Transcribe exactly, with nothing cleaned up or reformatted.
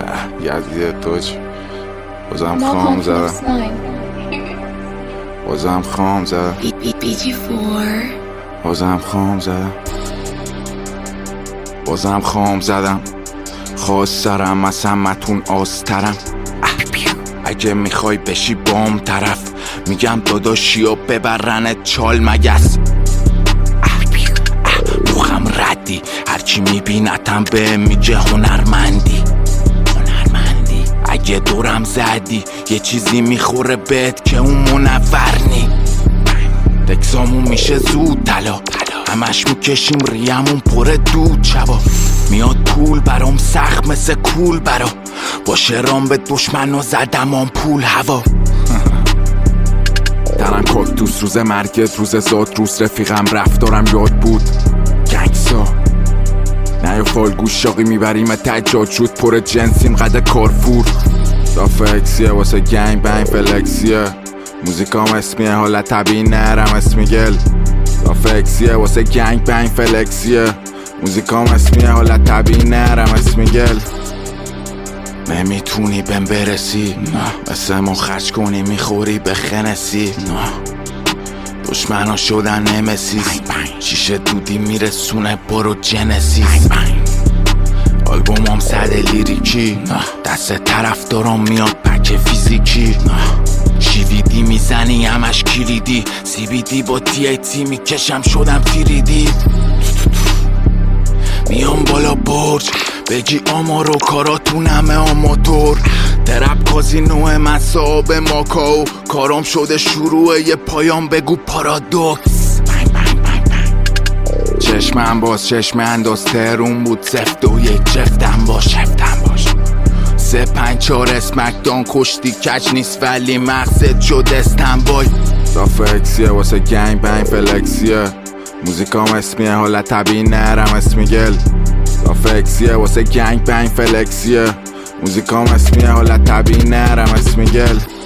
یزید توچ بازم خام زدم بازم خام زدم بازم خام زدم بازم خام زدم خواست سرم از همتون آسترم. اگه میخوای بشی بام طرف میگم داداشی و ببرنت چال مگس. روخم ردی هرچی میبینتم به میگه هنرمندی هنرمندی اگه دورم زدی یه چیزی میخوره بهت که اون منورنی. دکسامون میشه زود طلا همش میکشیم ریمون پره دود شبا میاد پول برام سخت مثل کول برا با شرام به دشمن و زدم آن پول هوا. درم کاکتوس روز مرگت روز زاد روز رفیقم رفتارم یاد بود گنگسا نه یا فالگوش شاقی میبریم تجاد شد پر جنسیم قد کارفور. دافکسیه واسه گنگ بنگ فلکسیه موزیکام اسمیه حالت طبیعی نرم اسمی گل. دافکسیه واسه گنگ بنگ فلکسیه موزیکام اسمیه حالت طبیعی نرم اسمی گل. نمیتونی بهم برسی نه مثل ما خرج کنی میخوری به خنسی نه دشمنا شدن نمسیس شیشه دودی میرسونه برو جنسیس. آلبومام صد لیریکی دست طرف دارم میاد پک فیزیکی شیویدی میزنی همش کلیدی سی بی دی با تی ای تی میکشم شدم فیریدی. میام بالا برج بگی آمار و کاراتون همه آماتور درب کازینو من صاحب ماکاو کارام شده شروع یه پایام بگو پارادوکس. چشمم باز چشم انداز ترون بود سفت و یک چفتم باش چفتم باش سه پنج چار اسمکدان کشتی کچ نیست ولی مقصد شد استنبای. دافکسیه واسه گنگ بنگ فلکسیه موزیکام اسمیه حالت طبیعی نرم اسمی گل. دافکسیه واسه گنگ بنگ فلکسیه موزیکام اسمیه حالت طبیعی نرم اسمی گل.